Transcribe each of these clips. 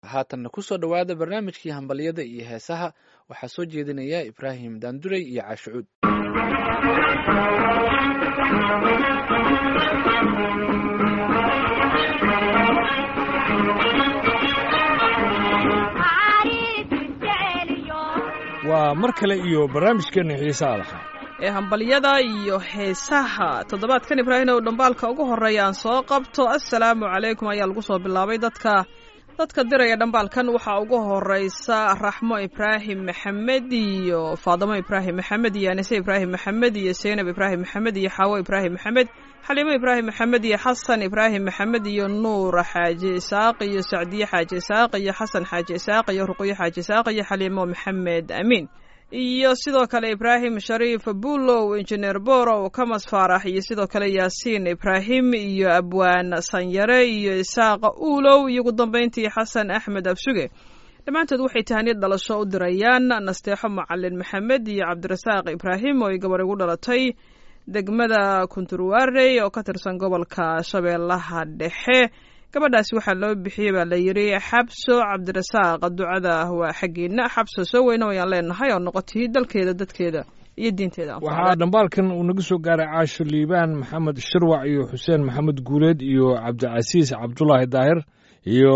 haatanna kusoo dhowaada barnaamijkii hambalyada iyo heesaha waxaa soo jeedinaya ibraahim daanduray iyo caashicuud. waa mar kale iyo barnaamijkeena xiisaha lahaa ee hambalyada iyo heesaha. toddobaadkan ibraahim ow dhambaalka ugu horreeya aan soo qabto assalaamu calaykum ayaa lagu soo bilaabay dadka diraya dhambaalkan waxaa ugu horeysa raxmo ibraahim maxamed iyo faadamo ibraahim maxamed iyo anise ibraahim maxamed iyo seynab ibraahim maxamed iyo xaawo ibraahim maxamed xaliimo ibraahim maxamed iyo xasan ibraahim maxamed iyo nuur xaaji isaaq iyo sacdiye xaaji isaaq iyo xasan xaaji isaaq iyo ruqyo xaaji isaaq iyo xaliimo maxamed amiin iyo sidoo kale ibraahim shariif bulow injineer borow kamas faarax iyo sidoo kale yaasiin ibraahim iyo abwaan sanyare iyo isaaqa uulow iyo ugu dambayntii xasan axmed absuge. dhammaantood waxay tahaniyad dhalasho u dirayaan nasteexo macalin maxamed iyo cabdirasaaq ibraahim oo ay gabar igu dhalatay degmada kunturwaarey oo ka tirsan gobolka shabeellaha dhexe. gabadhaasi waxaa loo bixiyey baa la yidhi xabso cabdirasaaq. ducada waa xaggiina xabso soo weyna wayaan leenahay oo noqotay dalkeeda dadkeeda iyo diinteeda. waxaa dhambaalkan uu naga soo gaaray caasho liibaan maxamed shirwac iyo xuseen maxamed guuleed iyo cabdicasiis cabdulaahi daahir iyo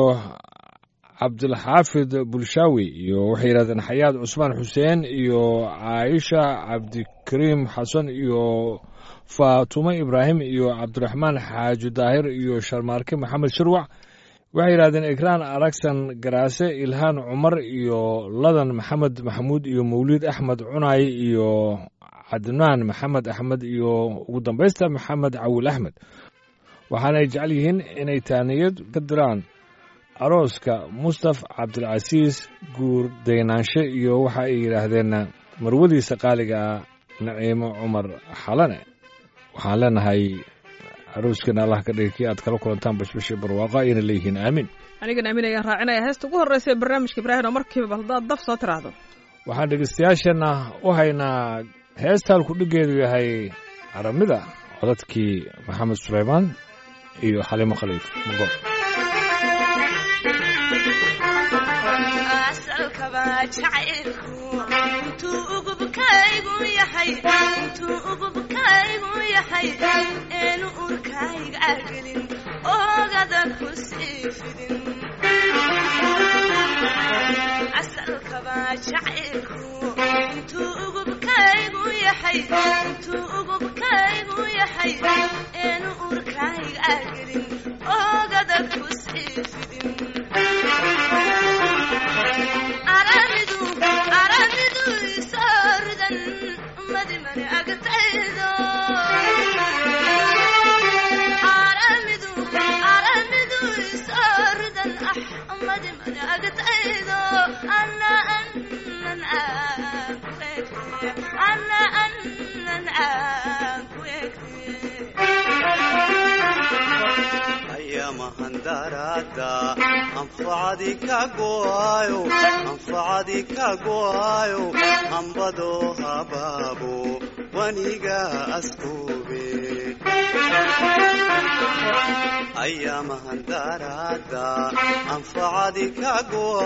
cabdilxaafid bulshaawi iyo waxay yidhahdeen xayaad cusmaan xuseen iyo caaisha cabdikariim xasan iyo faatumo ibraahim iyo cabdiraxmaan xaaji daahir iyo sharmaarke maxamed shirwac. waxay yidhahdeen ikraan aragsan garaase ilhaan cumar iyo ladan maxamed maxamuud iyo mawliid axmed cunaay iyo cadnaan maxamed axmed iyo ugu dambaysta maxamed cawil axmed. waxaana ay jecel yihiin inay taaniyad ka diraan arooska mustaf cabdilcasiis guur daynaanshe iyo waxa ay yidhaahdeen marwadiisa qaaliga ah naciimo cumar xalane. waxaan leenahay arooskeena allah ka dhigay kii aad kala kulantaan bashbashii barwaaqo ayna leeyihiin aamin. anigana aamin ayaan raacinaya heesta ugu horreysa ee barnaamijka ibraahim oo markiiba bal haddaad daf soo tiraahdo. waxaan dhegeystayaasheenna u haynaa heestaan ku dhigeedu yahay caramida codadkii maxamed suleymaan iyo xaliimo khaliif mugo. eenu urkayga argelin oogada ku sii fidin asalkaba jacaylku intuu ugubkaygu yahay eenu urkayga argelin oogada ku sii fidin aramidu isooridan madimane agtaydo ayamahandarada anfacadi ka go'ayo hambado habaabo waniga askoobe. ayamahandarada anfacadi ka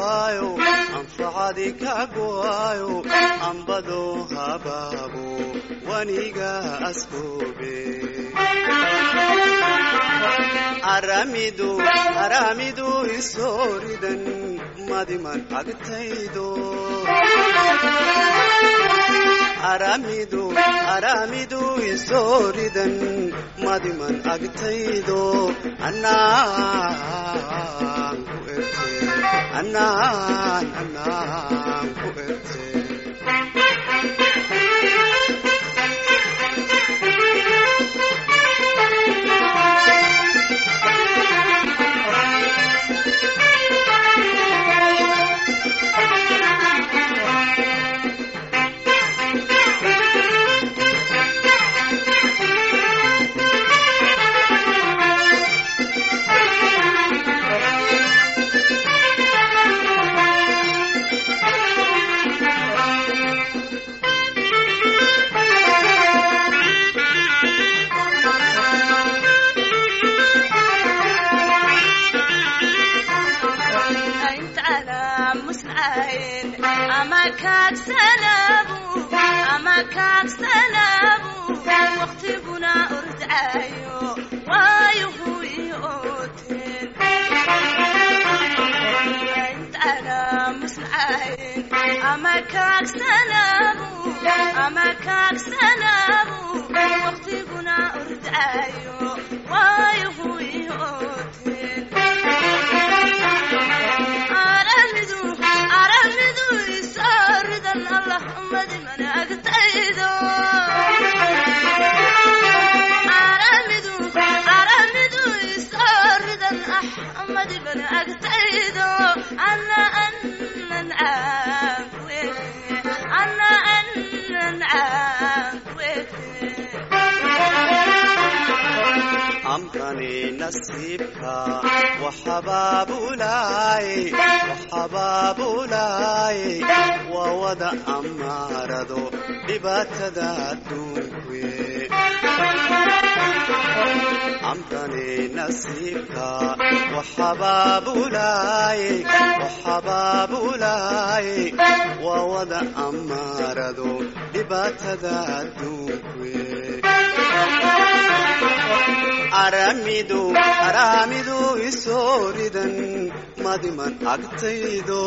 go'ayo hambado habaabo waniga askoobe. aramidu isooridan madiman agtaydo aramidu isooridan madiman agtaydo annaan ku erte على مسعين أما كاك سلابو أما كاك سلابو وقتي بنا أرجعيو وايهو يوتين انت على مسعين أما كاك سلابو أما كاك سلابو وقتي بنا أرجعيو وايهو يوتين أرمدو يساردا اللهم دي من أقتيدو أرمدو يساردا أحمد من أقتيدو أنا نعم أنا نعم أمكني نصيبك وحباب لاي وحباب لاي ووضع أمارضو بباتدا دوكوي أمكني نصيبك وحباب لاي وحباب لاي ووضع أمارضو بباتدا دوكوي أرامدو يسوردا مدمن أقتيدو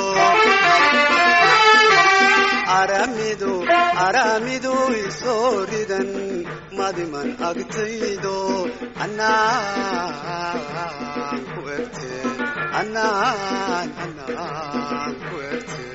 أرامدو يسوردا مدمن أقتيدو أنا كويرتي أنا كويرتي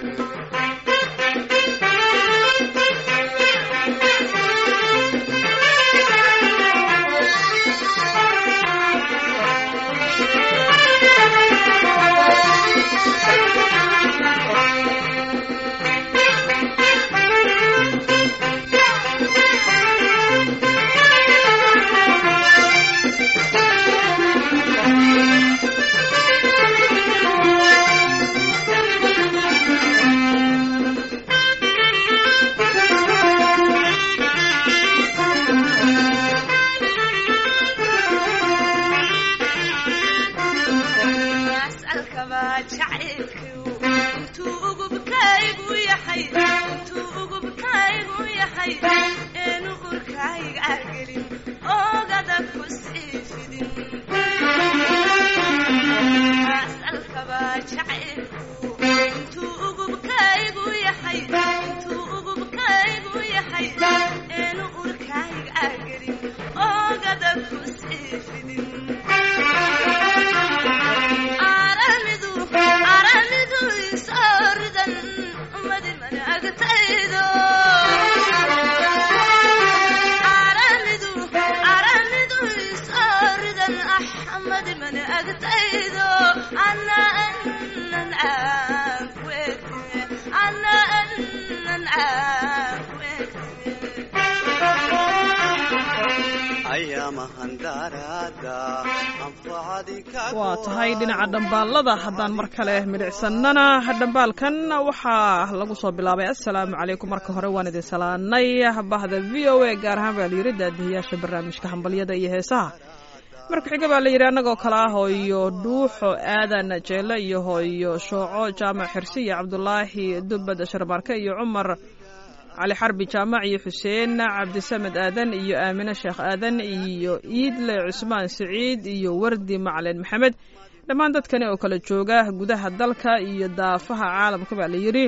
waa tahay dhinaca dhambaalada haddaan mar kale midhicsannana dhambaalkan waxaa lagu soo bilaabay assalaamu calaykum marka hore waan idin salaanay bahda v o a gaar ahaan baa layidhi daadihiyaasha barnaamijka hambalyada iyo heesaha marka xiga baa layidhi annagoo kale ah hooyo dhuuxo aadan jeelle iyo hooyo shooco jaamac xirsi iyo cabdulaahi dubbad sharmaarke iyo cumar cali xarbi jaamac iyo xuseen cabdisamed aadan iyo aamine sheekh aadan iyo iidle cusmaan siciid iyo wardi macalin maxamed dhammaan dadkani oo kala jooga gudaha dalka iyo daafaha caalamka baa layidhi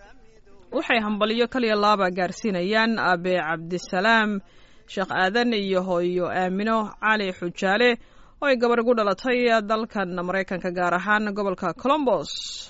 waxay hambalyo kaliya laaba gaarsiinayaan aabe cabdisalaam sheekh aadan iyo hooyo aamino cali xujaale oo ay gabar ugu dhalatay dalkan maraykanka gaar ahaan gobolka colombos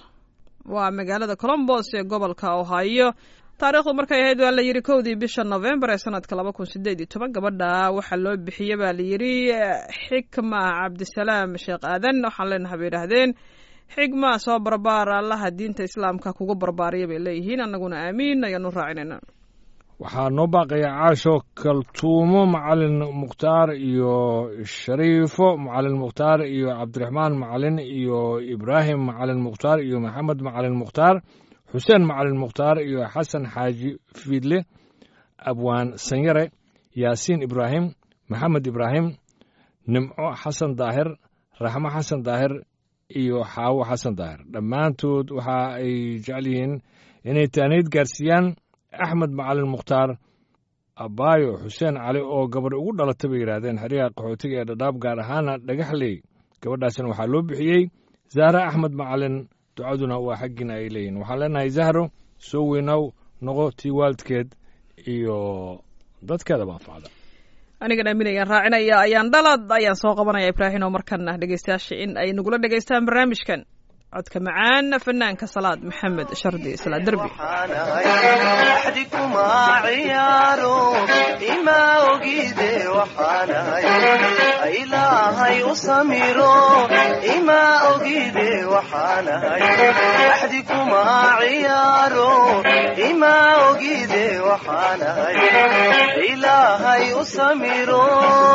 waa magaalada colombos ee gobolka ohio taariikhdu markay ahayd waa layidhi 1 bisha November ee sanadka 2018 gabadha waxaa loo bixiyay baa layidhi xikma cabdisalaam sheekh aadan waxaan leenahay bay yidhaahdeen xigma soo barbaar allaha diinta islaamka kugu barbaariya bay leeyihiin annaguna aamiin ayaanu raacinayna waxaa noo baaqaya caasho kaltuumo macalin mukhtaar iyo shariifo macalin mukhtaar iyo cabdiraxmaan macalin iyo ibraahim macalin mukhtaar iyo maxamed macalin mukhtaar xuseen macalin mukhtaar iyo xasan xaaji fiidle abwaan sanyare yaasiin ibraahim maxamed ibraahim nimco xasan daahir raxmo xasan daahir iyo xaawo xasan daahir dhammaantood waxa ay jecel yihiin inay taaniid gaarsiiyaan axmed macalin mukhtaar abaayo xuseen cali oo gabadh ugu dhalatay bay yidhaahdeen xeryaha qaxootiga ee dhadhaab gaar ahaana dhagaxley gabadhaasina waxaa loo bixiyey zahra axmed macalin ducaduna waa xaggiina ay leeyihin waxaan leenahay zahro soo weynow noqo tii waalidkeed iyo dadkeeda baanfacda anigan aaminayaan raacinaya ayaan dhalad ayaan soo qabanaya ibraahim oo markana dhegeystayaasha in ay nagula dhegeystaan barnaamijkan codka macaan fanaanka salaad maxamed shardi isla derbi أحدكما عيارو إما أجيدي وحاناي إلهي أسميرو إما أجيدي وحاناي أحدكما عيارو إما أجيدي وحاناي إلهي أسميرو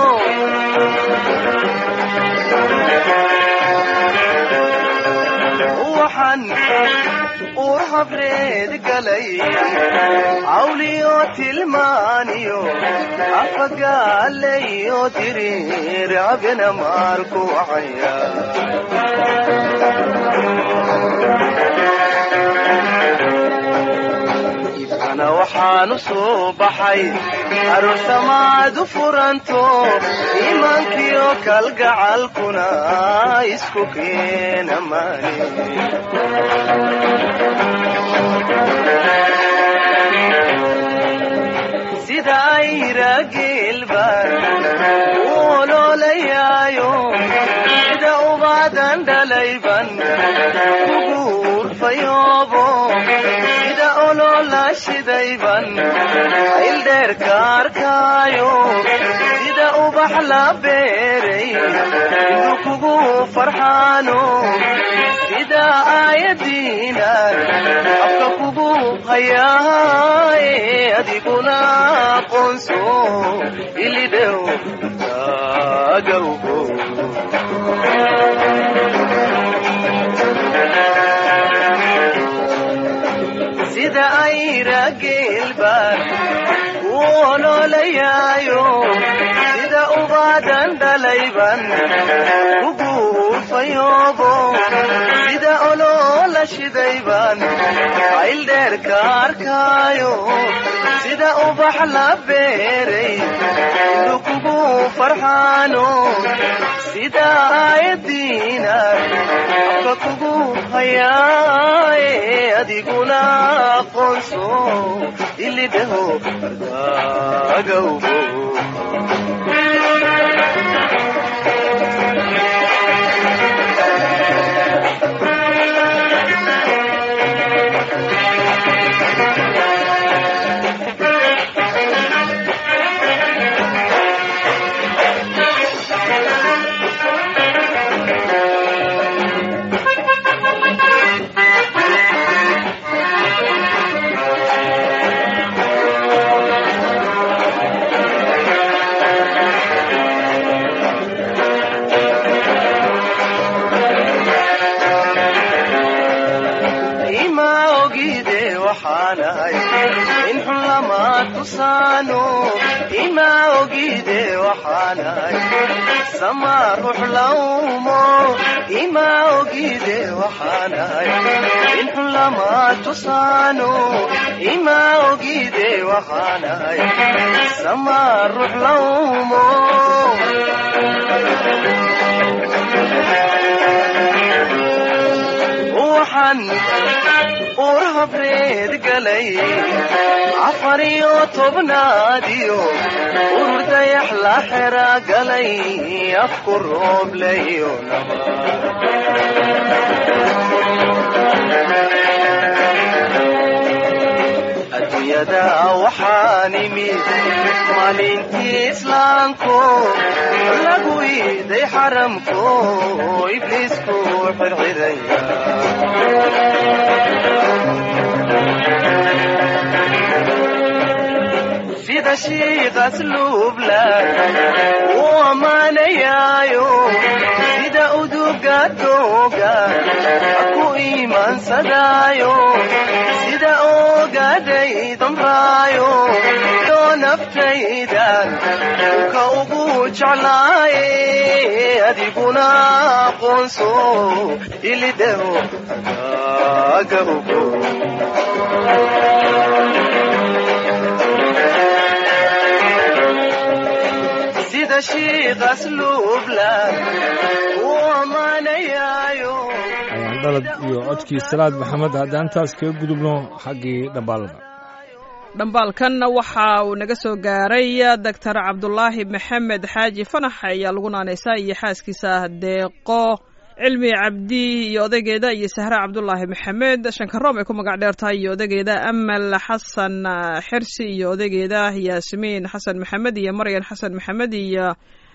waxaan urhabreed galay awliyo tilmaaniyo afagaalayo diriir abena maarku wacaya ibkana waxaan u soo baxay aroosamaadu furanto iimaankiyo kalgacalkuna isku keena maani sida ayra geelbaan u oloolayaayo sida ubaadan dhalayban kugu urfayoobo sida oloola shidayban ayldheerka arkaayo sida ubax la beeray inuu kugu farxaano sida aayadiina afka kugu hayaaye adiguna aqoonso ilidhow taagawgo sida ayra geelbaan u oloolayaayo sida ubaadan dhalayban kugu urfayoobo sida oloola shidayban ayldheerka arkaayo sida ubax la beeray inuu kugu farxaano sida aayadiina afka kugu hayaaye adiguna aqoonso ilidhaho ardaagawgo in xun lama tusaano ima ogide waxaanay sama ruux lawmo ima ogide waxaanay in xun lama tusaano ima ogide waxaanay sama ruux lawmo waxaan urhabreed galay afariyo tobnaadiyo urdayax la xera galay afku rooblayo adduunyada waxaan imid maalintii islaamko lagu iiday xaramko ibliisku xirxiraya sida shiiqas luubla u ammaanayaayo sida uduga dooga ku iimaansadaayo sida ogadaydan raayo doo naftaydan ka ugu jeclaaye adiguna aqoonso ilidaho kaaga ogo sida shiiqas luubla u amaanayaayo ayaan dhalad iyo codkii salaad maxamed haddaan taas kaga gudubno xaggii dhambaalada dhambaalkan waxa uu naga soo gaaray doctor cabdulaahi maxamed xaaji fanax ayaa lagu naanaysaa iyo xaaskiisa deeqo cilmi cabdi iyo odaygeeda iyo sahre cabdulaahi maxamed shankaroom ay ku magac dheer tahay iyo odaygeeda amal xasan xirsi iyo odaygeeda yaasmiin xasan maxamed iyo maryan xasan maxamed iyo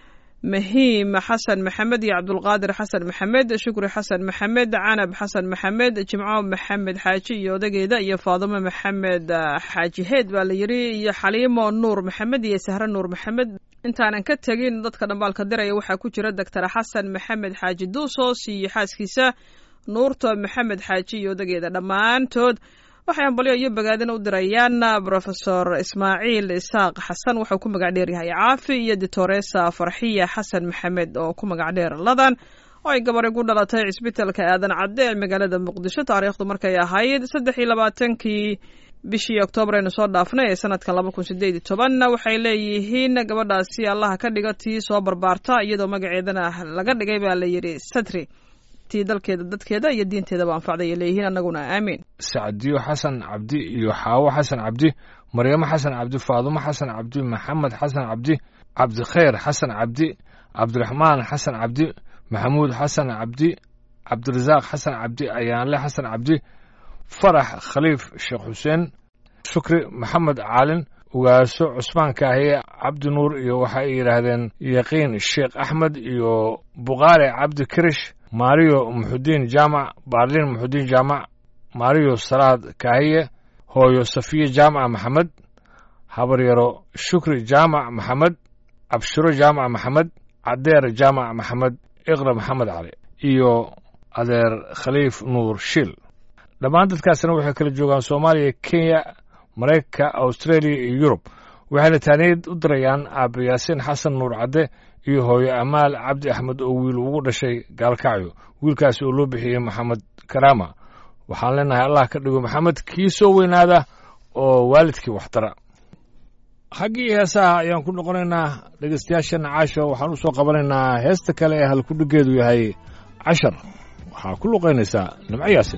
mahiim xasan maxamed iyo cabdulqaadir xasan maxamed shukri xasan maxamed canab xasan maxamed jimco maxamed xaaji iyo odageeda iyo faadimo maxamed xaaji heed baa la yidhi iyo xaliimo nuur maxamed iyo sahre nuur maxamed intaanan ka tegin dadka dhambaalka diraya waxaa ku jira doctor xasan maxamed xaaji duusos iyo xaaskiisa nuurto maxamed xaaji iyo odageeda dhammaantood waxay hambalyo iyo bogaadina u dirayaan brofesor ismaaciil isaaq xasan wuxuu ku magac dheer yahay caafi iyo ditoresa farxiya xasan maxamed oo ku magac dheer ladan oo ay gabar ugu dhalatay cisbitaalka aadan cadde ee magaalada muqdisho taariikhdu markay ahayd 23-kii bishii oktoobar aynu soo dhaafnay ee sanadka 2018 waxay leeyihiin gabadhaasi allaha ka dhiga tii soo barbaarta iyadoo magaceedana laga dhigay baa la yidhi satri dalkeeda dadkeeda iyo diinteedaba anfacday leeyihiin annaguna aamiin sacdiyo xasan cabdi iyo xaawo xasan cabdi maryamo xasan cabdi faadumo xasan cabdi maxamed xasan cabdi cabdikhayr xasan cabdi cabdiraxmaan xasan cabdi maxamuud xasan cabdi cabdirasaaq xasan cabdi ayaanle xasan cabdi farax khaliif sheekh xuseen shukri maxamed caalin ugaaso cusmaan kaahiye cabdi nuur iyo waxa ay yidhaahdeen yaqiin sheekh axmed iyo buqaare cabdi kirish maariyo muxudiin jaamac baarliin muxudiin jaamac maariyo salaad kaahiye hooyo safiye jaamac maxamed habaryaro shukri jaamac maxamed cabshiro jaamac maxamed cadeer jaamac maxamed iqra maxamed cali iyo adeer khaliif nuur shil dhammaan dadkaasna waxay kala joogaan soomaaliya kenya maraykanka australia iyo yurub waxayna taaniyad u dirayaan aabe yaasiin xasan nuur cadde iyo hooyo amaal cabdi axmed oo wiil ugu dhashay gaalkacyo wiilkaasi oo loo bixiyey maxamed karaama waxaan leenahay allah ka dhigo maxamed kii soo weynaada oo waalidkii waxtara xaggii heesaha ayaan ku noqonaynaa dhegeystayaashana caasho waxaan u soo qabanaynaa heesta kale ee halkudhigeedu yahay cashar waxaa ku luqaynaysaa nimco yaasin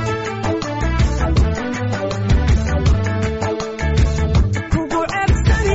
kugu ceebsani maha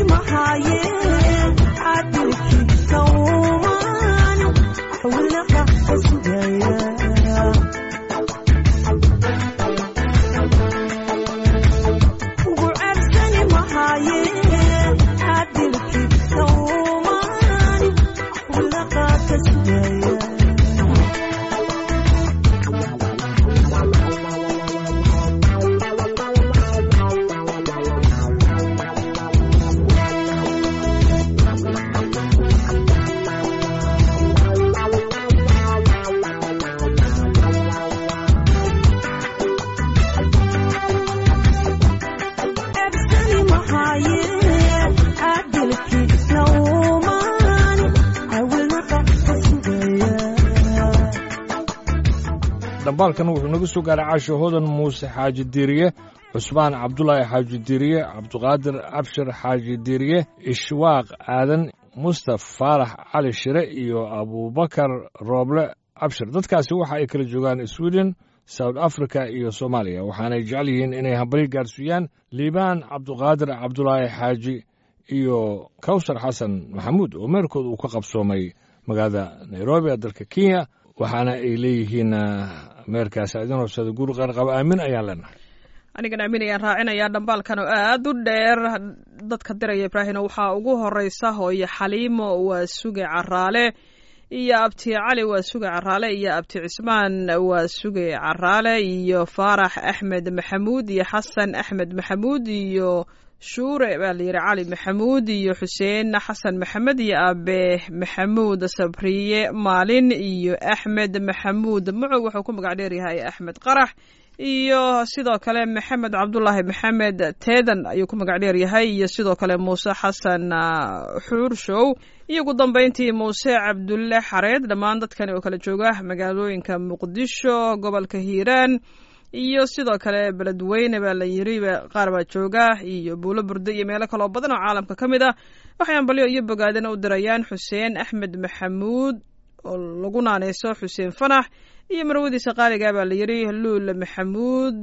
dambaalkan wuxuu naga soo gaaray caasho hodan muuse xaaji diiriye cusmaan cabdulaahi xaaji diiriye cabdiqaadir abshir xaaji diiriye ishwaaq aadan mustaf faarax cali shire iyo abubakar rooble abshir dadkaasi waxa ay kala joogaan sweden south africa iyo soomaaliya waxaanay jecel yihiin inay hambali gaarsiiyaan liibaan cabdiqaadir cabdulaahi xaaji iyo kawsar xasan maxamuud oo meerkooda uu ka qabsoomay magaalada nairobi ee dalka kenya waxaana ay leeyihiin meerkaas idin horsada guur qaanqaba aamin ayaan leenahay anigana aamin ayaan raacinayaa dhambaalkan oo aad u dheer dadka diraya ibraahino waxaa ugu horeysa hooyo xaliimo waa suge caraale iyo abti cali waa suge caraale iyo abti cismaan waa suge caraale iyo faarax axmed maxamuud iyo xasan axmed maxamuud iyo shuure baa la yidhi cali maxamuud iyo xuseen xasan maxamed iyo aabe maxamuud sabriye maalin iyo axmed maxamuud mucow wuxuu ku magac dheeryahay axmed qarax iyo sidoo kale maxamed cabdulaahi maxamed teedan ayuu ku magac dheeryahay iyo sidoo kale muuse xasan xuurshow iyo ugu dambeyntii muuse cabdulle xareed dhammaan dadkani oo kala jooga magaalooyinka muqdisho gobolka hiiraan iyo sidoo kale beledweyne baa la yiri qaar baa jooga iyo buulo burde iyo meelo kaloo badan oo caalamka ka mid ah waxay ambalyo iyo bogaadina u dirayaan xuseen axmed maxamuud oo lagu naaneyso xuseen fanax iyo marwadiisa qaaliga baa la yiri luul maxamuud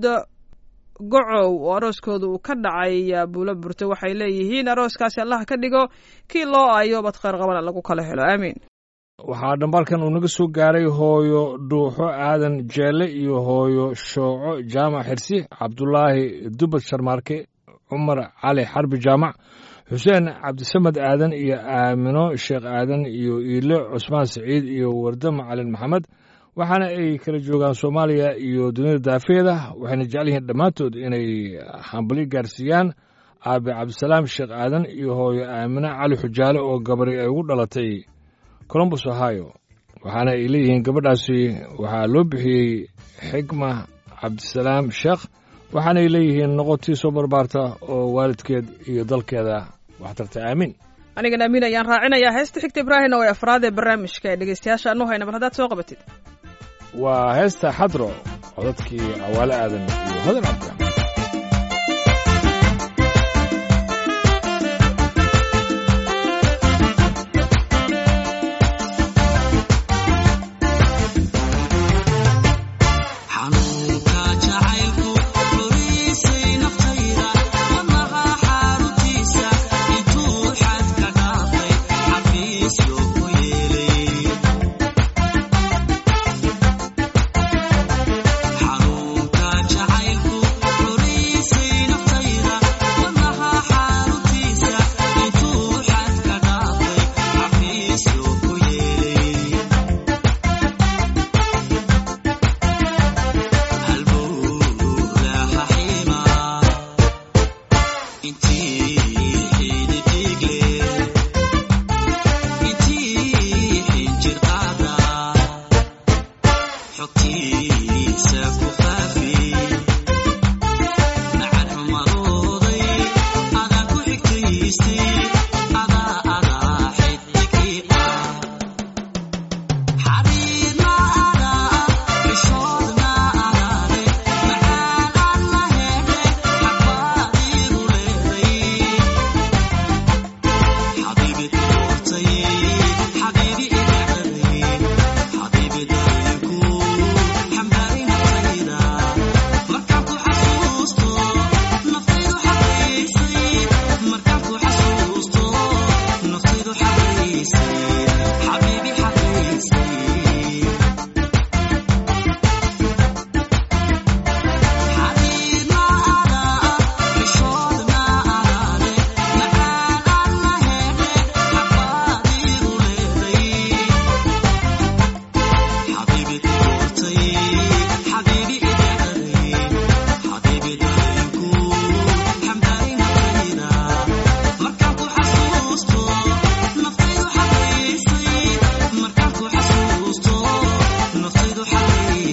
gocow oo arooskooda uu ka dhacay buulo burte waxay leeyihiin arooskaasi allah ka dhigo kii loo ayo bad khayr qabana lagu kala helo aamiin waxaa dhambaalkan uu naga soo gaaray hooyo dhuuxo aadan jeelle iyo hooyo shooco jaamac xirsi cabdulaahi dubad sharmaarke cumar cali xarbi jaamac xuseen cabdisamed aadan iyo aamino sheekh aadan iyo iile cusmaan siciid iyo warde macalin maxamed waxaana ay kala joogaan soomaaliya iyo dunida daafeeda waxayna jecel yihiin dhammaantood inay hambali gaarsiiyaan aabe cabdisalaam sheekh aadan iyo hooyo aamino cali xujaale oo gabari ay ugu dhalatay colombus ohio waxaana ay leeyihiin gabadhaasi waxaa loo bixiyey xigma cabdisalaam sheekh waxaanay leeyihiin noqotii soo barbaarta oo waalidkeed iyo dalkeeda waxtarta aamiin anigana amiin ayaan raacinayaa heesta xigta ibraahim oo afraad ee barnaamijka ee dhegeystayaasha anu hayna bal haddaad soo qabatid waa heesta xadro codadkii cawaale aadan iyo hodan cabdi حبيبي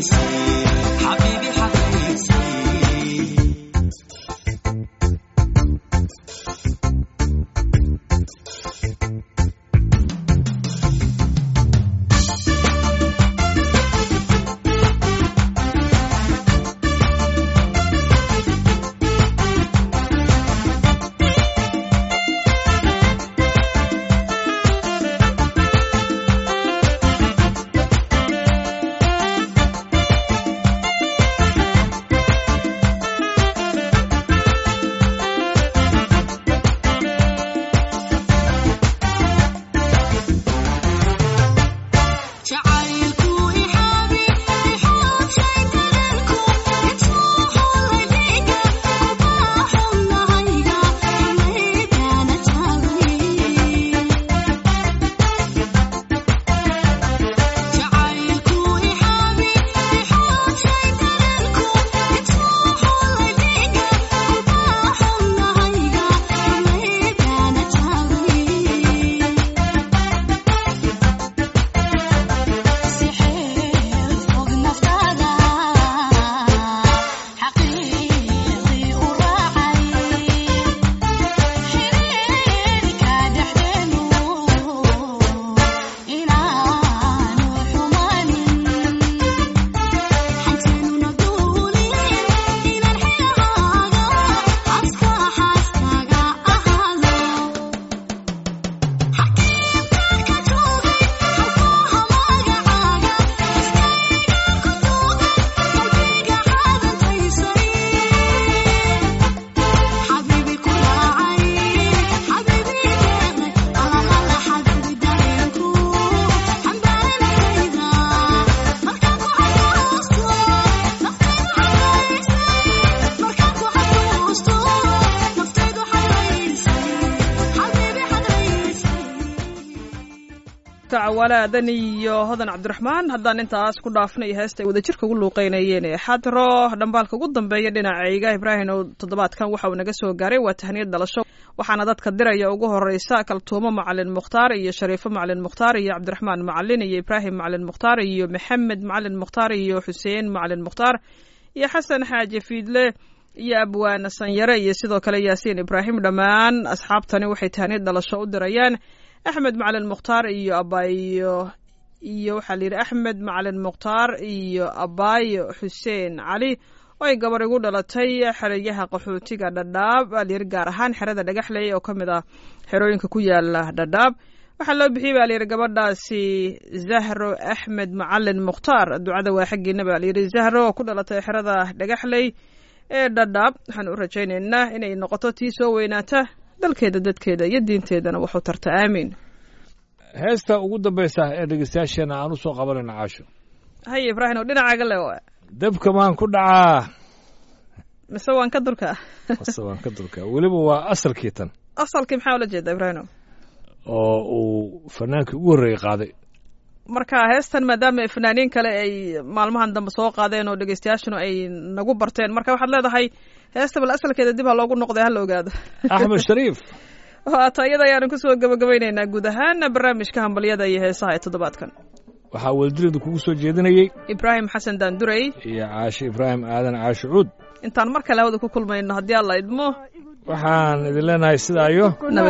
walaadan iyo hodan cabdiraxmaan haddaan intaas ku dhaafnay heesta ay wadajirka ugu luuqeynayeen xadro dhambaalka ugu dambeeya dhinacayga ibraahim oo toddobaadkan waxa uu naga soo gaaray waa tahniyad dhalasho waxaana dadka diraya ugu horeysa kaltuumo macalin mukhtaar iyo shariifo macalin mukhtaar iyo cabdiraxmaan macalin iyo ibraahim macalin mukhtaar iyo maxamed macalin mukhtaar iyo xuseen macalin mukhtaar iyo xasan xaaji fiidle iyo abwaan sanyare iyo sidoo kale yaasiin ibraahim dhammaan asxaabtani waxay tahniyad dhalasho u dirayaan axmed macalin mukhtaar iyo abaayo iyo waxaa la yidhi axmed macalin mukhtaar iyo abaayo xuseen cali oo ay gabar igu dhalatay xerayaha qaxootiga dhadhaab baa layidhi gaar ahaan xerada dhagaxley oo ka mid ah xerooyinka ku yaala dhadhaab waxaa loo bixiyey baa layidhi gabadhaasi zahro axmed macalin mukhtaar ducada waa xaggiina baa layidhi zahro oo ku dhalatay xerada dhagaxley ee dhadhaab waxaan u rajaynaynaa inay noqoto tii soo weynaata dalkeeda dadkeeda iyo diinteedana wuxuu tarta aamiin heesta ugu dambaysa ee dhegeystayaasheena aan u soo qabanayna caasho haye ibraahim oo dhinacaaga le dabka maan ku dhacaa mise waan ka durkaa mise waan ka durkaa weliba waa asalkii tan asalkii maxaa ula jeeda ibraahim oo uu fanaankii ugu horreeyey qaaday marka heestan maadaama fanaaniin kale ay maalmahan dambe soo qaadeen oo dhegeystayaashuna ay nagu barteen marka waxaad leedahay heesta bal asalkeeda dib ha loogu noqday ha la ogaado axmed shariif waata iyada ayaanu kusoo gabagabaynaynaa guud ahaan barnaamijka hambalyada iyo heesaha ee toddobaadkan waxaa weeldireedu kugu soo jeedinayey ibraahim xasan daandurey iyo caashe ibraahim aadan caashe cuud intaan mar kale hawada ku kulmayno haddii alla idmo waxaan idin leenahay sidaayo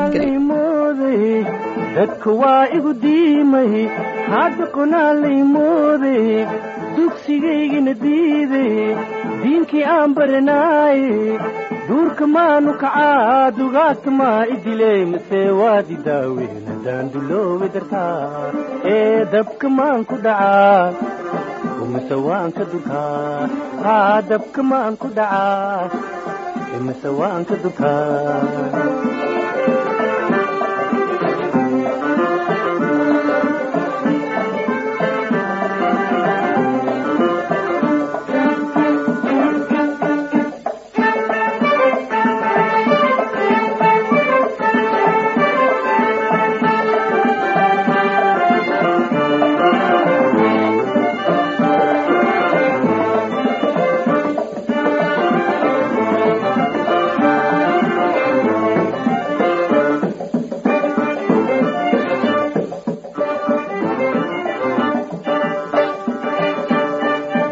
nabadgelyo dadku waa igu diimay hadda qonaalay mooday dugsigaygina diiday diinkii aan baranaaye duurka maanu kacaa dugaagta maa idiley mase waadi daaween haddaan duloobi dartaa ee dabka maan ku dhacaa mase waan ka durkaa haa dabka maan ku dhacaa mase waan ka durkaa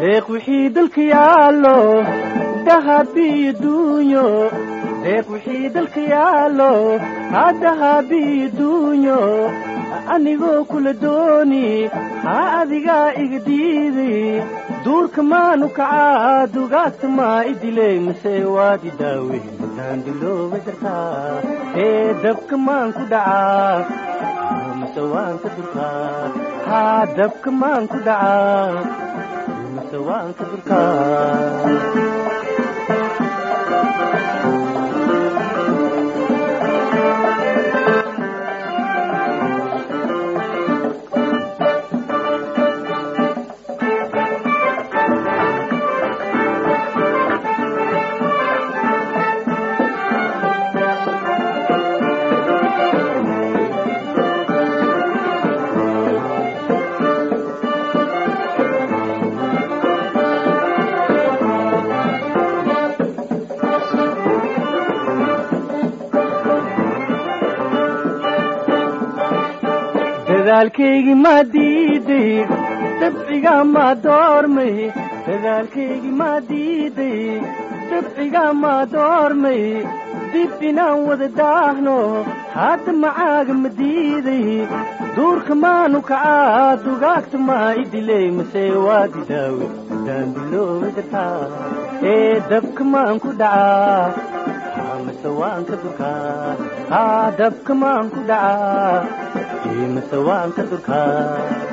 deeq wixii dalka yaallo dahabiyo duunyo deeq wixii dalka yaallo dahabiyo duunyo anigoo kula dooni haa adigaa iga diiday duurka maanu kacaa dugaagta maa idilay mase waad idaawe intaan dilooba dartaa dabka maan ku dhacaa mase waan ka durkaa haa dabka maan ku dhacaa mase waan ka durkaa dadaalkaygii maa diiday dabciga maa doormay dadaalkaygii maa diiday dabciga maa doormay dib inaan wada daahno hadda macaaga ma diiday duurka maanu kacaa dugaagta maa idilay mase waad idaawe haddaan dilooba dartaa dabka maan ku dhacaa mase waan ka durkaa dabka maan ku dhacaa mase waan ka durkaa